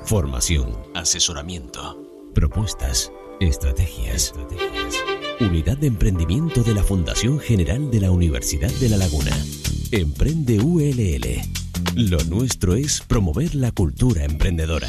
Formación, asesoramiento, propuestas, estrategias. Unidad de Emprendimiento de la Fundación General de la Universidad de La Laguna. Emprende ULL. Lo nuestro es promover la cultura emprendedora.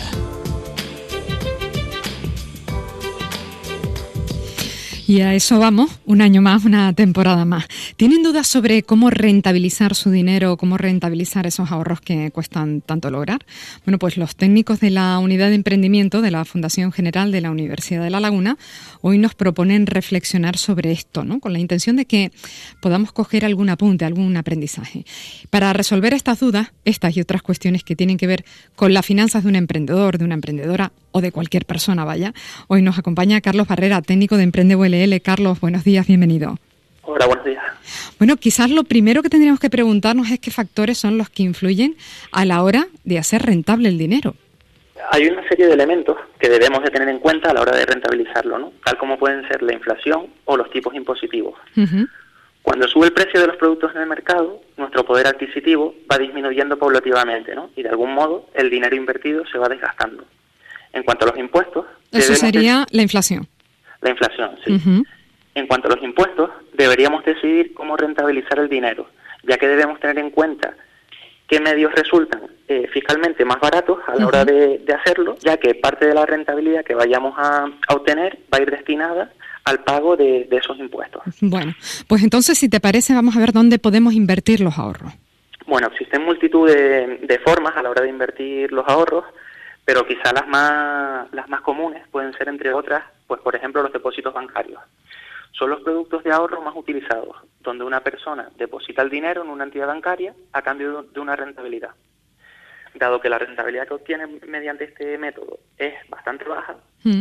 Y a eso vamos, un año más, una temporada más. ¿Tienen dudas sobre cómo rentabilizar su dinero, cómo rentabilizar esos ahorros que cuestan tanto lograr? Bueno, pues los técnicos de la Unidad de Emprendimiento de la Fundación General de la Universidad de La Laguna hoy nos proponen reflexionar sobre esto, ¿no? Con la intención de que podamos coger algún apunte, algún aprendizaje. Para resolver estas dudas, estas y otras cuestiones que tienen que ver con las finanzas de un emprendedor, de una emprendedora o de cualquier persona, vaya, hoy nos acompaña Carlos Barrera, técnico de Emprende ULL. Carlos, buenos días, bienvenido. Hola, buenos días. Bueno, quizás lo primero que tendríamos que preguntarnos es qué factores son los que influyen a la hora de hacer rentable el dinero. Hay una serie de elementos que debemos de tener en cuenta a la hora de rentabilizarlo, ¿no? Tal como pueden ser la inflación o los tipos impositivos. Uh-huh. Cuando sube el precio de los productos en el mercado, nuestro poder adquisitivo va disminuyendo paulativamente, ¿no? Y de algún modo el dinero invertido se va desgastando. En cuanto a los impuestos... Eso sería la inflación. La inflación, sí. Uh-huh. En cuanto a los impuestos, deberíamos decidir cómo rentabilizar el dinero, ya que debemos tener en cuenta qué medios resultan fiscalmente más baratos a la hora de hacerlo, ya que parte de la rentabilidad que vayamos a obtener va a ir destinada al pago de esos impuestos. Bueno, pues entonces, si te parece, vamos a ver dónde podemos invertir los ahorros. Bueno, existen multitud de formas a la hora de invertir los ahorros, pero quizá las más comunes pueden ser, entre otras, pues por ejemplo, los depósitos bancarios. Son los productos de ahorro más utilizados, donde una persona deposita el dinero en una entidad bancaria a cambio de una rentabilidad. Dado que la rentabilidad que obtiene mediante este método es bastante baja,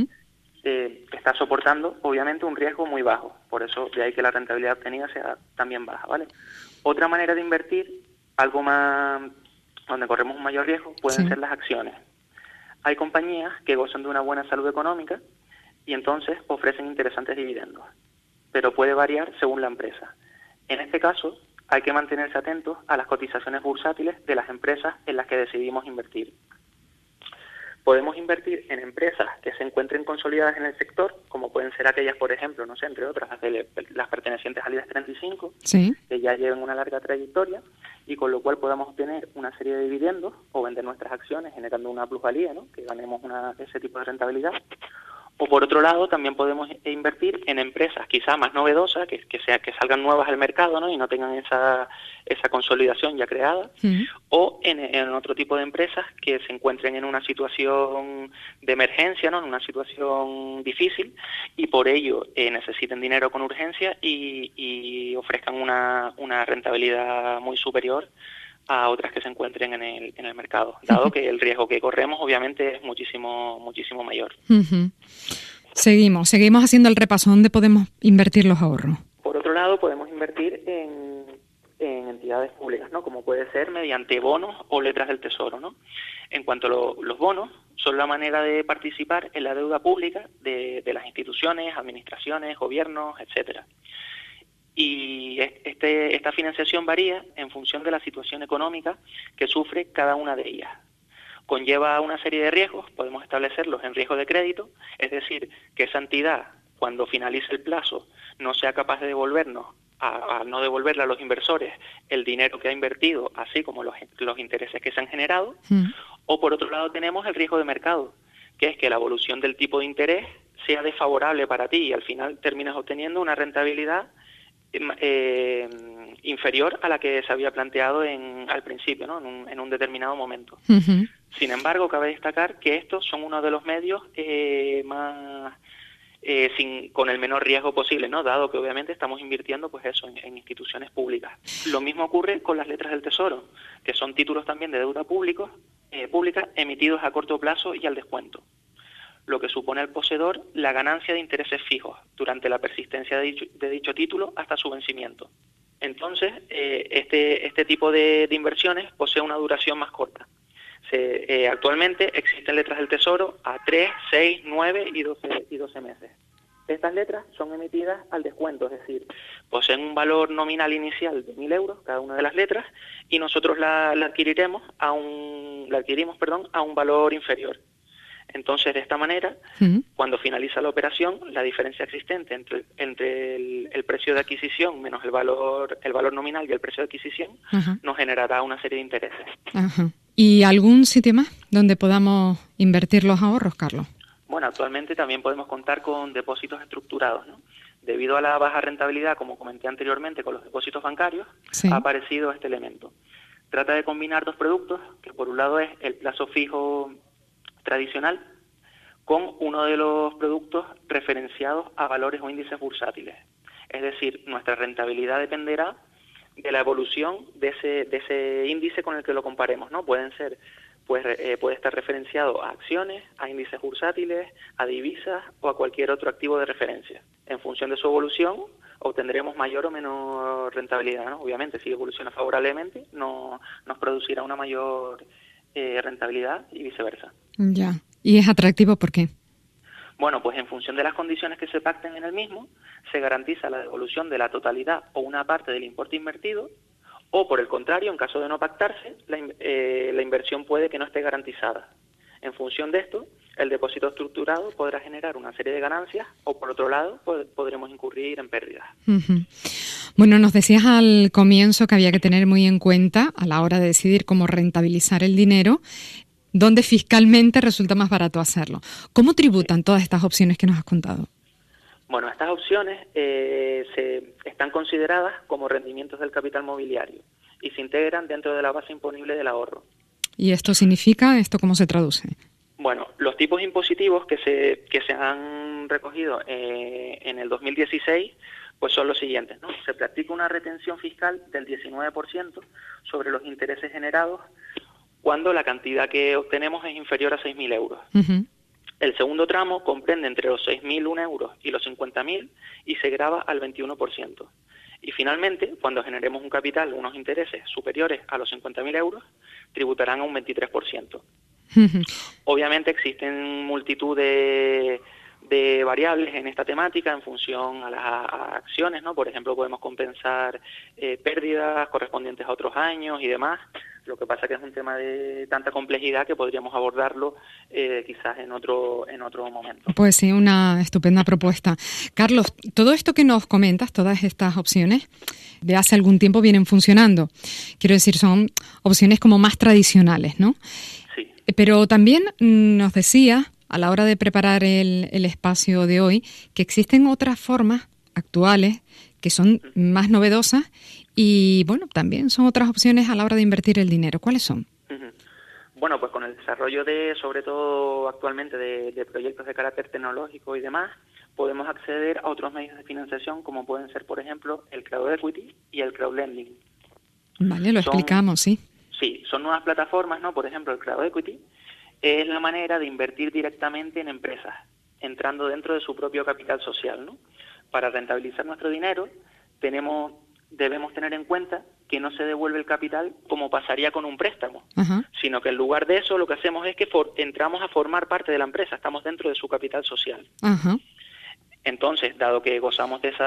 está soportando, obviamente, un riesgo muy bajo. Por eso, de ahí que la rentabilidad obtenida sea también baja, ¿vale? Otra manera de invertir, algo más donde corremos un mayor riesgo, pueden ser las acciones. Hay compañías que gozan de una buena salud económica y entonces ofrecen interesantes dividendos, pero puede variar según la empresa. En este caso, hay que mantenerse atentos a las cotizaciones bursátiles de las empresas en las que decidimos invertir. Podemos invertir en empresas que se encuentren consolidadas en el sector, como pueden ser aquellas, por ejemplo, no sé, entre otras, las pertenecientes al IBEX 35, que ya llevan una larga trayectoria, y con lo cual podamos obtener una serie de dividendos o vender nuestras acciones generando una plusvalía, ¿no? Que ganemos ese tipo de rentabilidad. O por otro lado, también podemos invertir en empresas quizá más novedosas, que salgan nuevas al mercado, ¿no? Y no tengan esa consolidación ya creada. O en otro tipo de empresas que se encuentren en una situación de emergencia, ¿no? En una situación difícil, y por ello necesiten dinero con urgencia y ofrezcan una rentabilidad muy superior a otras que se encuentren en el mercado, dado que el riesgo que corremos obviamente es muchísimo mayor. Seguimos haciendo el repaso. ¿Dónde podemos invertir los ahorros? Por otro lado, podemos invertir en entidades públicas, ¿no? Como puede ser mediante bonos o letras del Tesoro, ¿no? En cuanto a los bonos, son la manera de participar en la deuda pública de las instituciones, administraciones, gobiernos, etcétera. Y esta financiación varía en función de la situación económica que sufre cada una de ellas. Conlleva una serie de riesgos, podemos establecerlos en riesgo de crédito, es decir, que esa entidad, cuando finalice el plazo, no sea capaz de devolvernos, a no devolverle a los inversores el dinero que ha invertido, así como los intereses que se han generado. O por otro lado tenemos el riesgo de mercado, que es que la evolución del tipo de interés sea desfavorable para ti y al final terminas obteniendo una rentabilidad inferior a la que se había planteado al principio, ¿no? en un determinado momento. Sin embargo, cabe destacar que estos son uno de los medios más con el menor riesgo posible, ¿no? Dado que obviamente estamos invirtiendo pues eso en instituciones públicas. Lo mismo ocurre con las letras del Tesoro, que son títulos también de deuda pública emitidos a corto plazo y al descuento, lo que supone al poseedor la ganancia de intereses fijos durante la persistencia de dicho título hasta su vencimiento. Entonces, este tipo de inversiones posee una duración más corta. Actualmente existen letras del Tesoro a 3, 6, 9 y 12 meses. Estas letras son emitidas al descuento, es decir, poseen un valor nominal inicial de 1.000 euros cada una de las letras y nosotros la adquirimos a un valor inferior. Entonces, de esta manera, cuando finaliza la operación, la diferencia existente entre el precio de adquisición menos el valor nominal y el precio de adquisición nos generará una serie de intereses. ¿Y algún sitio más donde podamos invertir los ahorros, Carlos? Bueno, actualmente también podemos contar con depósitos estructurados, ¿no? Debido a la baja rentabilidad, como comenté anteriormente, con los depósitos bancarios, ha aparecido este elemento. Trata de combinar dos productos, que por un lado es el plazo fijo tradicional, con uno de los productos referenciados a valores o índices bursátiles. Es decir, nuestra rentabilidad dependerá de la evolución de ese índice con el que lo comparemos, ¿no? Puede estar referenciado a acciones, a índices bursátiles, a divisas o a cualquier otro activo de referencia. En función de su evolución, obtendremos mayor o menor rentabilidad, ¿no? Obviamente, si evoluciona favorablemente, nos producirá una mayor rentabilidad y viceversa. Ya. ¿Y es atractivo por qué? Bueno, pues en función de las condiciones que se pacten en el mismo, se garantiza la devolución de la totalidad o una parte del importe invertido, o por el contrario, en caso de no pactarse, la inversión puede que no esté garantizada. En función de esto, el depósito estructurado podrá generar una serie de ganancias o, por otro lado, podremos incurrir en pérdidas. Bueno, nos decías al comienzo que había que tener muy en cuenta, a la hora de decidir cómo rentabilizar el dinero, dónde fiscalmente resulta más barato hacerlo. ¿Cómo tributan todas estas opciones que nos has contado? Bueno, estas opciones están consideradas como rendimientos del capital mobiliario y se integran dentro de la base imponible del ahorro. ¿Y esto significa? ¿Esto cómo se traduce? Bueno, los tipos impositivos que se han recogido en el 2016 pues son los siguientes, ¿no? Se practica una retención fiscal del 19% sobre los intereses generados cuando la cantidad que obtenemos es inferior a 6.000 euros. El segundo tramo comprende entre los 6.001 euros y los 50.000 y se grava al 21%. Y finalmente, cuando generemos un capital, unos intereses superiores a los 50.000 euros, tributarán a un 23%. Obviamente existen multitud de variables en esta temática en función a las acciones, ¿no? Por ejemplo, podemos compensar pérdidas correspondientes a otros años y demás. Lo que pasa que es un tema de tanta complejidad que podríamos abordarlo quizás en otro momento. Pues sí, una estupenda propuesta. Carlos, todo esto que nos comentas, todas estas opciones, de hace algún tiempo vienen funcionando. Quiero decir, son opciones como más tradicionales, ¿no? Sí. Pero también nos decía, a la hora de preparar el espacio de hoy, que existen otras formas actuales que son más novedosas y, bueno, también son otras opciones a la hora de invertir el dinero. ¿Cuáles son? Bueno, pues con el desarrollo sobre todo actualmente, de proyectos de carácter tecnológico y demás, podemos acceder a otros medios de financiación como pueden ser, por ejemplo, el crowd equity y el crowdlending. Vale, lo explicamos, sí. Sí, son nuevas plataformas, ¿no? Por ejemplo, el crowd equity es la manera de invertir directamente en empresas, entrando dentro de su propio capital social, ¿no? Para rentabilizar nuestro dinero, debemos tener en cuenta que no se devuelve el capital como pasaría con un préstamo, sino que en lugar de eso lo que hacemos es que entramos a formar parte de la empresa, estamos dentro de su capital social. Entonces, dado que gozamos de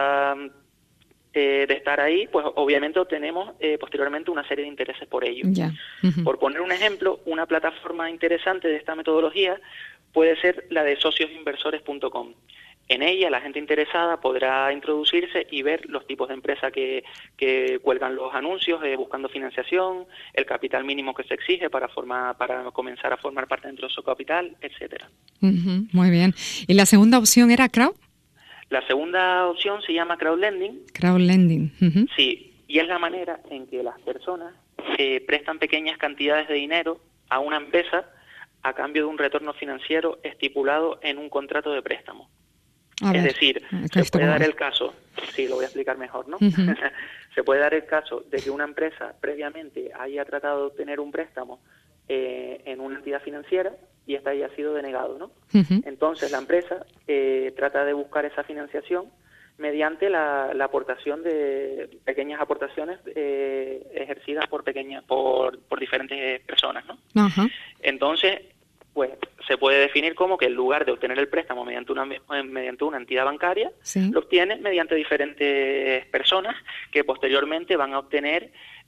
estar ahí, pues obviamente obtenemos posteriormente una serie de intereses por ello. Por poner un ejemplo, una plataforma interesante de esta metodología puede ser la de sociosinversores.com. En ella, la gente interesada podrá introducirse y ver los tipos de empresa que cuelgan los anuncios buscando financiación, el capital mínimo que se exige para comenzar a formar parte dentro de su capital, etcétera. Muy bien. ¿Y la segunda opción era crowd? La segunda opción se llama crowdlending. Crowdlending. Sí, y es la manera en que las personas prestan pequeñas cantidades de dinero a una empresa a cambio de un retorno financiero estipulado en un contrato de préstamo. Es decir, se puede dar el caso, sí, lo voy a explicar mejor, ¿no? Se puede dar el caso de que una empresa previamente haya tratado de obtener un préstamo en una entidad financiera y esta haya sido denegado, ¿no? Entonces la empresa trata de buscar esa financiación mediante la aportación de pequeñas aportaciones ejercidas por diferentes personas, ¿no? Entonces, pues se puede definir como que en lugar de obtener el préstamo mediante una entidad bancaria, lo obtiene mediante diferentes personas que posteriormente van a obtener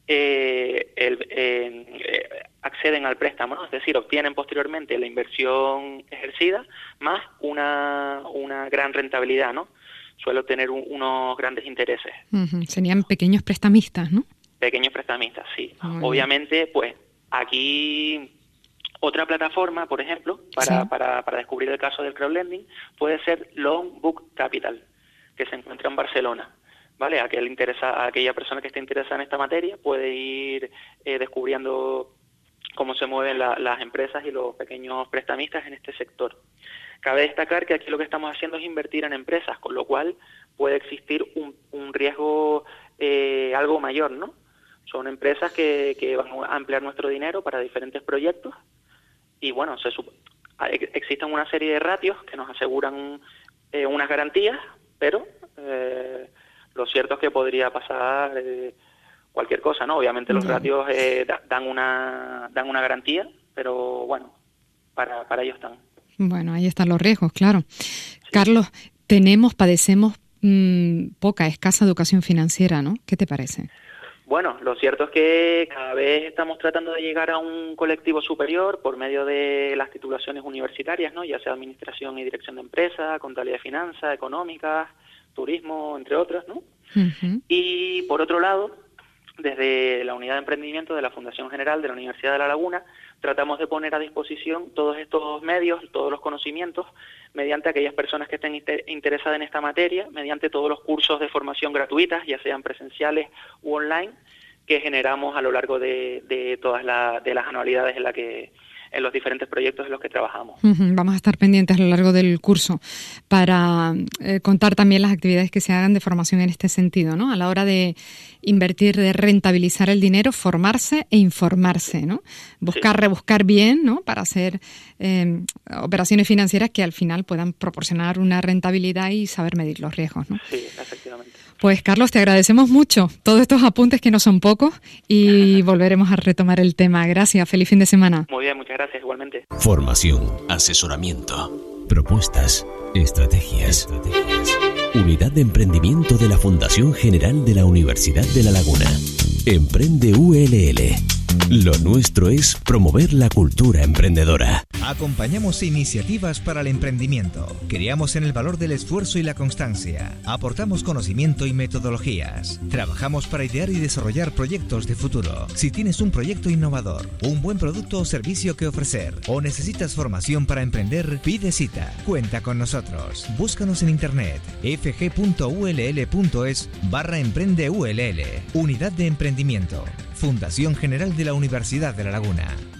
acceden al préstamo, ¿no? Es decir, obtienen posteriormente la inversión ejercida más una gran rentabilidad, ¿no? Suele obtener unos grandes intereses. Serían pequeños prestamistas, ¿no? Pequeños prestamistas, sí. Obviamente, pues aquí otra plataforma, por ejemplo, para descubrir el caso del crowdlending, puede ser Loan Book Capital, que se encuentra en Barcelona. ¿Vale? Aquella persona que esté interesada en esta materia puede ir descubriendo cómo se mueven las empresas y los pequeños prestamistas en este sector. Cabe destacar que aquí lo que estamos haciendo es invertir en empresas, con lo cual puede existir un riesgo algo mayor, ¿no? Son empresas que van a emplear nuestro dinero para diferentes proyectos y, bueno, existen una serie de ratios que nos aseguran unas garantías, pero lo cierto es que podría pasar cualquier cosa, ¿no? Obviamente los ratios dan una garantía, pero bueno, para ellos están. Bueno, ahí están los riesgos, claro. Sí. Carlos, padecemos escasa educación financiera, ¿no? ¿Qué te parece? Bueno, lo cierto es que cada vez estamos tratando de llegar a un colectivo superior por medio de las titulaciones universitarias, ¿no? Ya sea administración y dirección de empresas, contabilidad de finanzas, económicas, turismo, entre otras, ¿no? Uh-huh. Y por otro lado, desde la Unidad de Emprendimiento de la Fundación General de la Universidad de La Laguna, tratamos de poner a disposición todos estos medios, todos los conocimientos, mediante aquellas personas que estén interesadas en esta materia, mediante todos los cursos de formación gratuitas, ya sean presenciales u online, que generamos a lo largo de todas las anualidades en los diferentes proyectos en los que trabajamos. Vamos a estar pendientes a lo largo del curso para contar también las actividades que se hagan de formación en este sentido, ¿no? A la hora de invertir, de rentabilizar el dinero, formarse e informarse, ¿no? Rebuscar bien, ¿no? Para hacer operaciones financieras que al final puedan proporcionar una rentabilidad y saber medir los riesgos, ¿no? Sí, efectivamente. Pues Carlos, te agradecemos mucho todos estos apuntes que no son pocos y volveremos a retomar el tema. Gracias, feliz fin de semana. Muy bien, muchas gracias, igualmente. Formación, asesoramiento, propuestas, estrategias. Unidad de Emprendimiento de la Fundación General de la Universidad de La Laguna. Emprende ULL. Lo nuestro es promover la cultura emprendedora. Acompañamos iniciativas para el emprendimiento. Creamos en el valor del esfuerzo y la constancia. Aportamos conocimiento y metodologías. Trabajamos para idear y desarrollar proyectos de futuro. Si tienes un proyecto innovador, un buen producto o servicio que ofrecer, o necesitas formación para emprender, pide cita. Cuenta con nosotros. Búscanos en internet fg.ull.es/emprendeULL. Unidad de Emprendimiento. Fundación General de la Universidad de La Laguna.